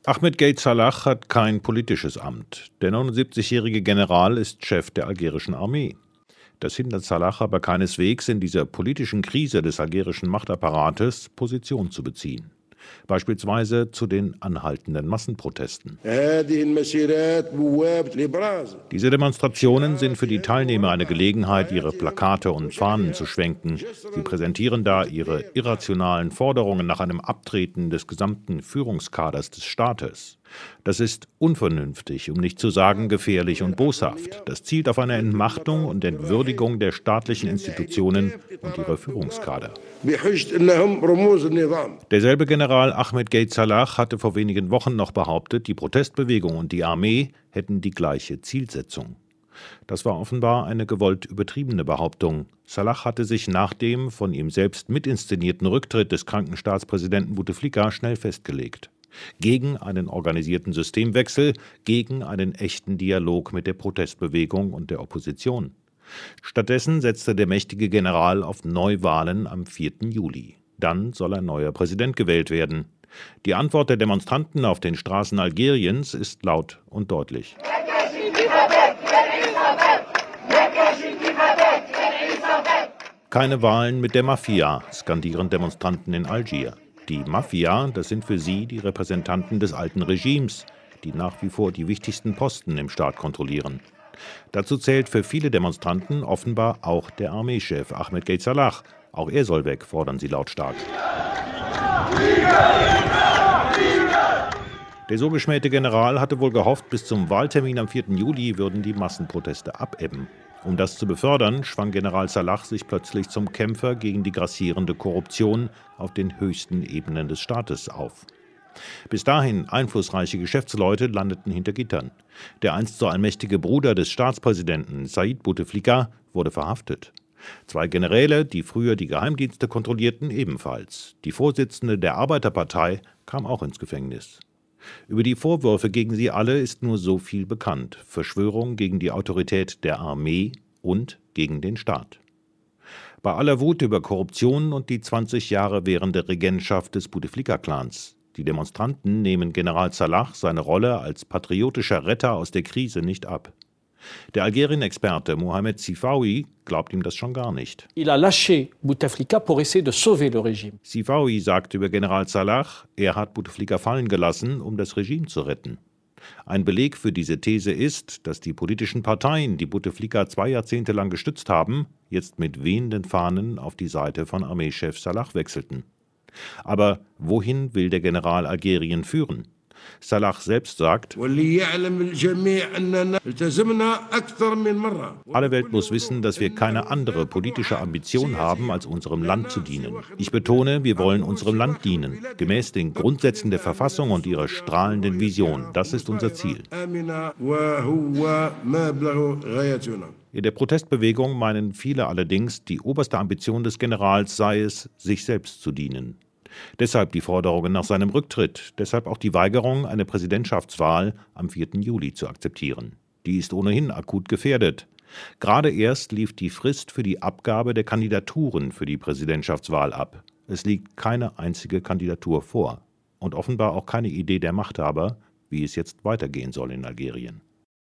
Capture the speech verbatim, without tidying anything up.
Ahmed Gaid Salah hat kein politisches Amt. Der neunundsiebzigjährige General ist Chef der algerischen Armee. Das hindert Salah aber keineswegs, in dieser politischen Krise des algerischen Machtapparates Position zu beziehen. Beispielsweise zu den anhaltenden Massenprotesten. Diese Demonstrationen sind für die Teilnehmer eine Gelegenheit, ihre Plakate und Fahnen zu schwenken. Sie präsentieren da ihre irrationalen Forderungen nach einem Abtreten des gesamten Führungskaders des Staates. Das ist unvernünftig, um nicht zu sagen gefährlich und boshaft. Das zielt auf eine Entmachtung und Entwürdigung der staatlichen Institutionen und ihrer Führungskader. Derselbe General Ahmed Gaid Salah hatte vor wenigen Wochen noch behauptet, die Protestbewegung und die Armee hätten die gleiche Zielsetzung. Das war offenbar eine gewollt übertriebene Behauptung. Salah hatte sich nach dem von ihm selbst mitinszenierten Rücktritt des kranken Staatspräsidenten Bouteflika schnell festgelegt. Gegen einen organisierten Systemwechsel, gegen einen echten Dialog mit der Protestbewegung und der Opposition. Stattdessen setzte der mächtige General auf Neuwahlen am vierten Juli. Dann soll ein neuer Präsident gewählt werden. Die Antwort der Demonstranten auf den Straßen Algeriens ist laut und deutlich. Keine Wahlen mit der Mafia, skandieren Demonstranten in Algier. Die Mafia, das sind für sie die Repräsentanten des alten Regimes, die nach wie vor die wichtigsten Posten im Staat kontrollieren. Dazu zählt für viele Demonstranten offenbar auch der Armeechef Ahmed Gaid Salah. Auch er soll weg, fordern sie lautstark. Der so geschmähte General hatte wohl gehofft, bis zum Wahltermin am vierten Juli würden die Massenproteste abebben. Um das zu befördern, schwang General Salah sich plötzlich zum Kämpfer gegen die grassierende Korruption auf den höchsten Ebenen des Staates auf. Bis dahin einflussreiche Geschäftsleute landeten hinter Gittern. Der einst so allmächtige Bruder des Staatspräsidenten Said Bouteflika wurde verhaftet. Zwei Generäle, die früher die Geheimdienste kontrollierten, ebenfalls. Die Vorsitzende der Arbeiterpartei kam auch ins Gefängnis. Über die Vorwürfe gegen sie alle ist nur so viel bekannt: Verschwörung gegen die Autorität der Armee und gegen den Staat. Bei aller Wut über Korruption und die zwanzig Jahre währende Regentschaft des Bouteflika-Clans. Die Demonstranten nehmen General Salah seine Rolle als patriotischer Retter aus der Krise nicht ab. Der Algerien-Experte Mohamed Sifawi glaubt ihm das schon gar nicht. Sifawi sagt über General Salah, er hat Bouteflika fallen gelassen, um das Regime zu retten. Ein Beleg für diese These ist, dass die politischen Parteien, die Bouteflika zwei Jahrzehnte lang gestützt haben, jetzt mit wehenden Fahnen auf die Seite von Armeechef Salah wechselten. Aber wohin will der General Algerien führen? Salah selbst sagt, alle Welt muss wissen, dass wir keine andere politische Ambition haben, als unserem Land zu dienen. Ich betone, wir wollen unserem Land dienen, gemäß den Grundsätzen der Verfassung und ihrer strahlenden Vision. Das ist unser Ziel. In der Protestbewegung meinen viele allerdings, die oberste Ambition des Generals sei es, sich selbst zu dienen. Deshalb die Forderungen nach seinem Rücktritt, deshalb auch die Weigerung, eine Präsidentschaftswahl am vierten Juli zu akzeptieren. Die ist ohnehin akut gefährdet. Gerade erst lief die Frist für die Abgabe der Kandidaturen für die Präsidentschaftswahl ab. Es liegt keine einzige Kandidatur vor und offenbar auch keine Idee der Machthaber, wie es jetzt weitergehen soll in Algerien.